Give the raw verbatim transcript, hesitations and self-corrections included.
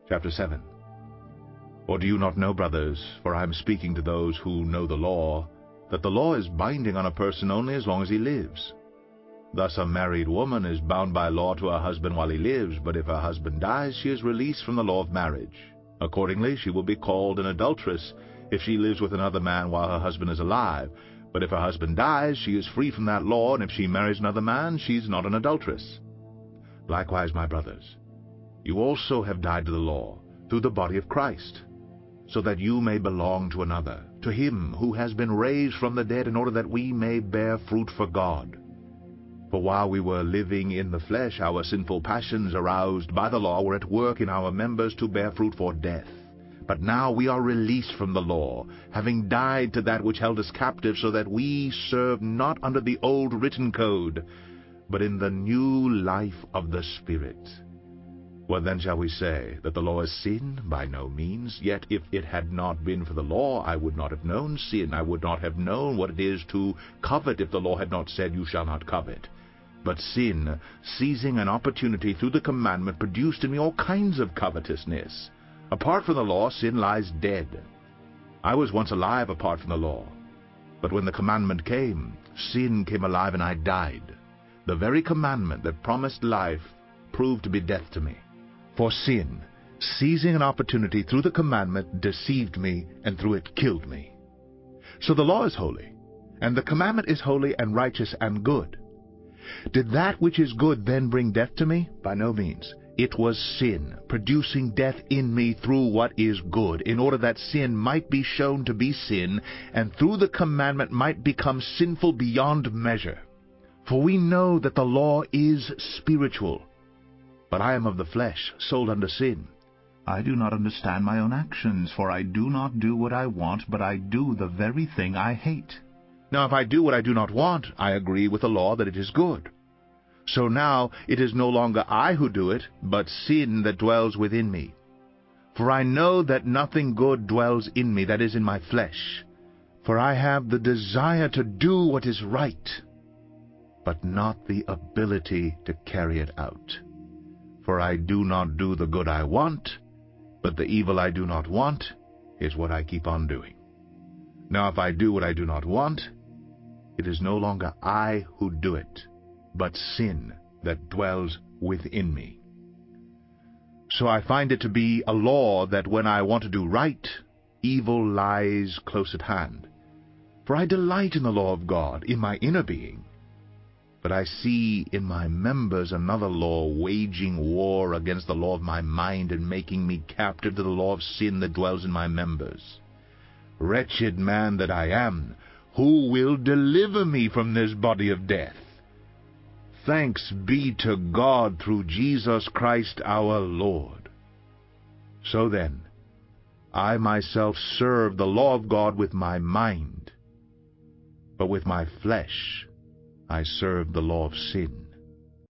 Chapter seven. Or do you not know, brothers, for I am speaking to those who know the law, that the law is binding on a person only as long as he lives? Thus a married woman is bound by law to her husband while he lives, but if her husband dies, she is released from the law of marriage. Accordingly, she will be called an adulteress if she lives with another man while her husband is alive. But if her husband dies, she is free from that law, and if she marries another man, she is not an adulteress. Likewise, my brothers, you also have died to the law through the body of Christ, so that you may belong to another, to him who has been raised from the dead, in order that we may bear fruit for God. For while we were living in the flesh, our sinful passions, aroused by the law, were at work in our members to bear fruit for death. But now we are released from the law, having died to that which held us captive, so that we serve not under the old written code, but in the new life of the Spirit. What then shall we say? That the law is sin? By no means. Yet if it had not been for the law, I would not have known sin. I would not have known what it is to covet if the law had not said, "You shall not covet." But sin, seizing an opportunity through the commandment, produced in me all kinds of covetousness. Apart from the law, sin lies dead. I was once alive apart from the law. But when the commandment came, sin came alive and I died. The very commandment that promised life proved to be death to me. For sin, seizing an opportunity through the commandment, deceived me, and through it killed me. So the law is holy, and the commandment is holy and righteous and good. Did that which is good then bring death to me? By no means. It was sin, producing death in me through what is good, in order that sin might be shown to be sin, and through the commandment might become sinful beyond measure. For we know that the law is spiritual, but I am of the flesh, sold under sin. I do not understand my own actions, for I do not do what I want, but I do the very thing I hate. Now if I do what I do not want, I agree with the law that it is good. So now it is no longer I who do it, but sin that dwells within me. For I know that nothing good dwells in me, that is, in my flesh. For I have the desire to do what is right, but not the ability to carry it out. For I do not do the good I want, but the evil I do not want is what I keep on doing. Now if I do what I do not want, it is no longer I who do it, but sin that dwells within me. So I find it to be a law that when I want to do right, evil lies close at hand. For I delight in the law of God, in my inner being. But I see in my members another law, waging war against the law of my mind, and making me captive to the law of sin that dwells in my members. Wretched man that I am, who will deliver me from this body of death? Thanks be to God through Jesus Christ our Lord. So then, I myself serve the law of God with my mind, but with my flesh I serve the law of sin.